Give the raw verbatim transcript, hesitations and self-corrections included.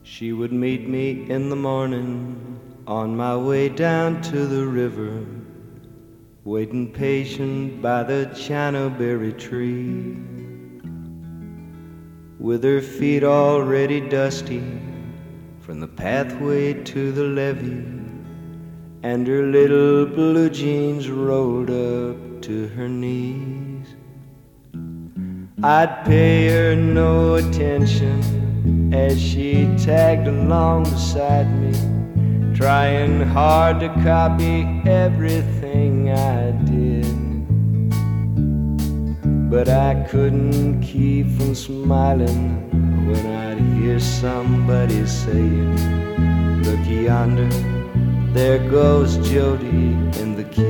She would meet me in the morning on my way down to the river, waiting patient by the chinoberry tree, with her feet already dusty from the pathway to the levee, and her little blue jeans rolled up to her knees. I'd pay her no attention as she tagged along beside me, trying hard to copy everything I did. But I couldn't keep from smiling when I'd hear somebody saying, "Look yonder, there goes Jody in the key."